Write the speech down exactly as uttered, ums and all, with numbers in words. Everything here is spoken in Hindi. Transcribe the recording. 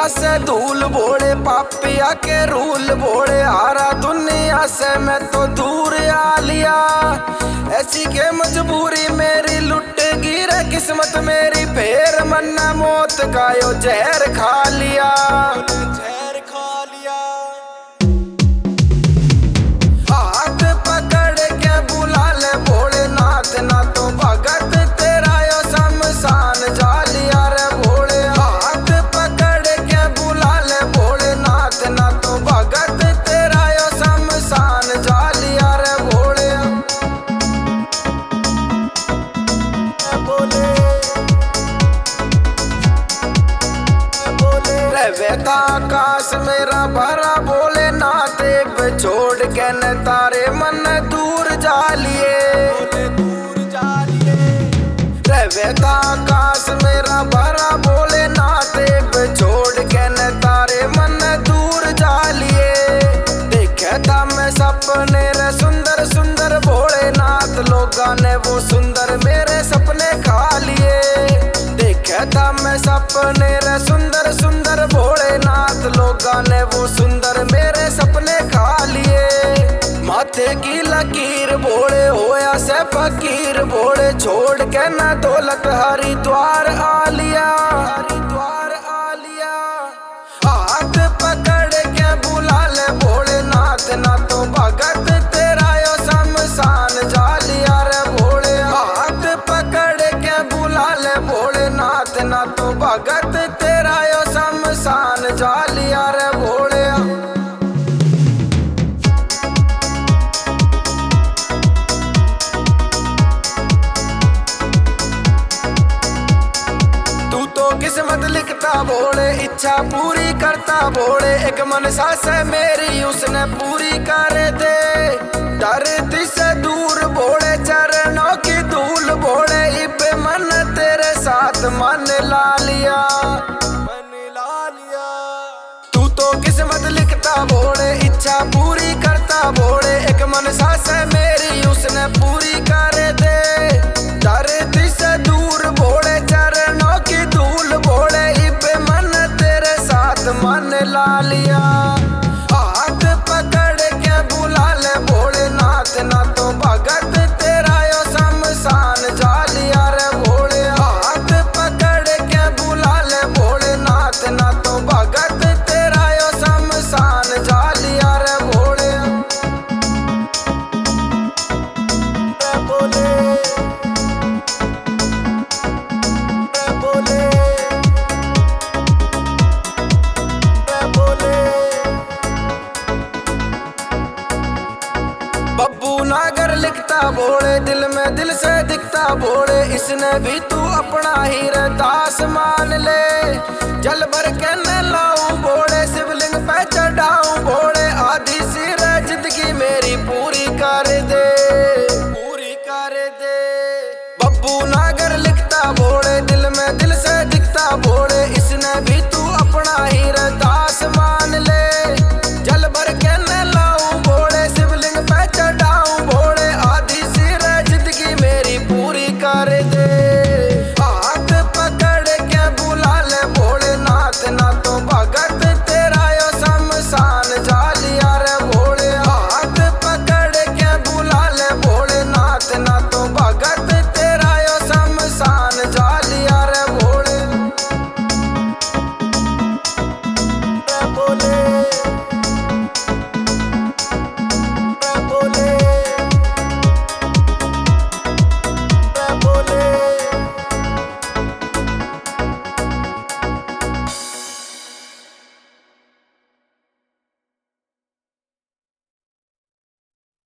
दुनिया से धूल बोले, पापिया के रूल बोले, हारा दुनिया से मैं तो दूर आ लिया। ऐसी के मजबूरी मेरी लुट गिरे किस्मत मेरी, फेर मन्ना मौत का यो जहर खा लिया, जहर खा लिया। हाथ पकड़ के बुला ले भोलेनाथ, ना तो भगत तेरा यो शमशान जा लिया रे भोले। हाथ पकड़ के बुला ले भोलेनाथ, ना तो भगत तेरा यो शमशान जा लिया रे भोले। बोले रहता आकाश मेरा भरा भोलेनाथ, एक छोड़ के न तारे मन दूर जा लिए, दूर जा लिए। रहता आकाश मेरा भरा भोलेनाथ, एक छोड़ के न तारे मन दूर जा लिए। देखता मैं सपने रे सुंदर सुंदर भोलेनाथ, लोगों ने वो सुंदर मेरे सपने खा लिए। देखता मैं सपने रे सुंदर सुंदर भोलेनाथ, लोगों ने वो सुंदर मेरे सपने खा लिए। माथे की लकीर भोले होया से फकीर भोले, छोड़ के न दौलत हरिद्वार आ लिया, हरिद्वार आ लिया। हाथ पकड़ के बुला ले भोलेनाथ, ना तो भगत तेरा यो शमशान जा लिया रे भोले। हाथ पकड़ के बुला ले भोलेनाथ, ना तो भगत तेरा यो शमशान जा लिया रे भोले। तू तो किस्मत लिखता भोले, इच्छा पूरी करता भोले, एक मनसा से मेरी उसने पूरी कर दे। धरती से दूर भोले चरणों की धूल भोले, इब मन तेरे साथ मन ला लिया, मन ला लिया। तू तो किस्मत लिखता भोले, इच्छा पूरी करता भोले, एक मनसा से मेरी उसने पूरी कर दे। धरती से दूर भोले चरणों की धूल भोले, इब मन तेरे साथ मन ला लिया। हाथ पकड़ के बुला ले भोलेनाथ, ना तो भगत तेरा यो शमशान जा लिया रे भोले। हाथ पकड़ के बुला ले भोलेनाथ, ना तो भगत तेरा यो शमशान जा लिया रे भोले। बोले बोले बोले बब्बू नागर लिखता भोले, दिल में दिल से दिखता भोले, इसने भी तू अपना ही रे दास मान ले। जल भर के न लाऊं भोले, शिवलिंग पे चढ़ाऊं भोले,